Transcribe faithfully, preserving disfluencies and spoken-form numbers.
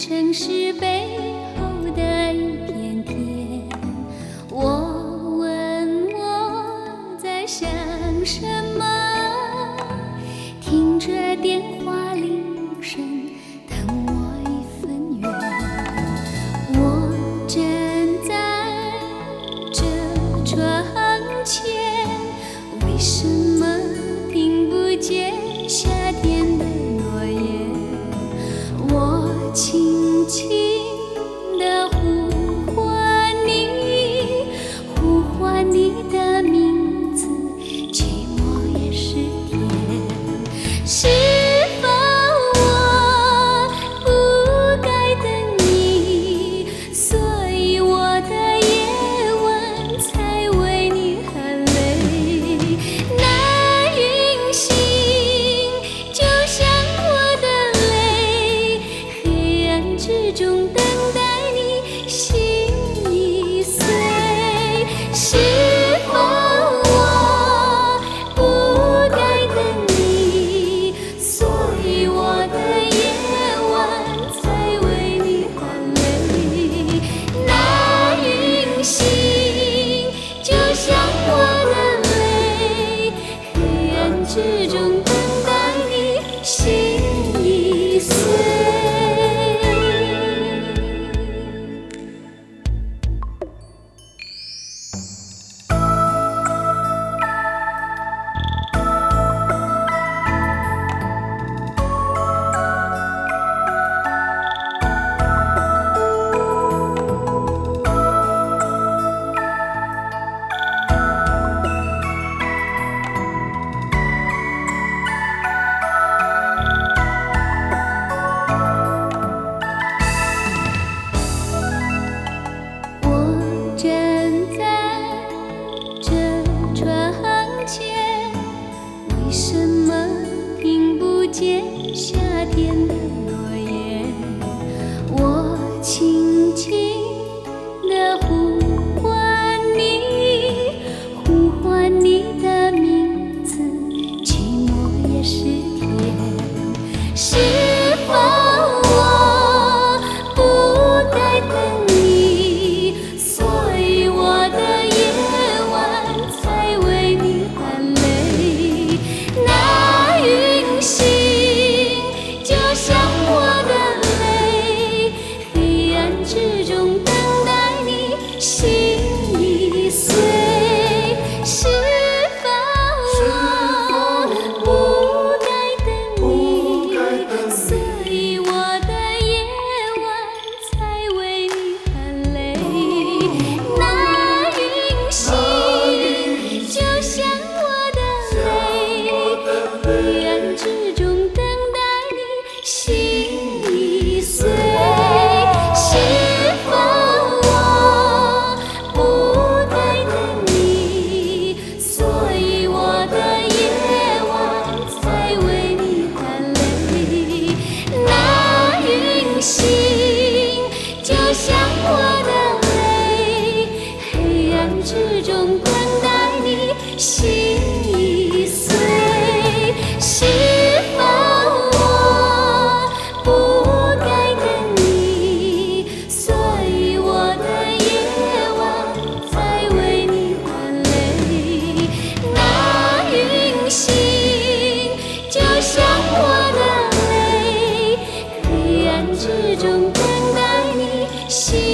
城市背后的一片天。我问我在想什么，听着电话铃声，等我一分缘。我站在这窗前，为什么听不见夏天的诺言？我轻轻地呼唤你，呼唤你的名字，寂寞也是甜。是否我不该等你，所以我的夜晚才为你含泪。那云行就像我的泪，黑暗之中等待你心已碎。是否我不该等你，所以我的夜晚才为你含泪。那云行就像我的泪，黑暗之中等待你心已碎。我站在这窗前，为什么听不见夏天的诺言？我轻轻地呼唤你，呼唤你的名字，寂寞也是甜。是否我不该等你，所以我的夜晚才为你含泪。那云行就像我的泪，黑暗之中等待你心已碎。是否我不该等你，所以我的夜晚才为你含泪。那云行就像我的泪，黑暗之中等待你心已碎。是否我不该等你，所以我的夜晚才为你含泪。那云行就像我的泪，黑暗之中等待你心已碎。是否我不该等你，所以我的夜晚才为你含泪。那云行就像我的泪，黑暗之中等待你心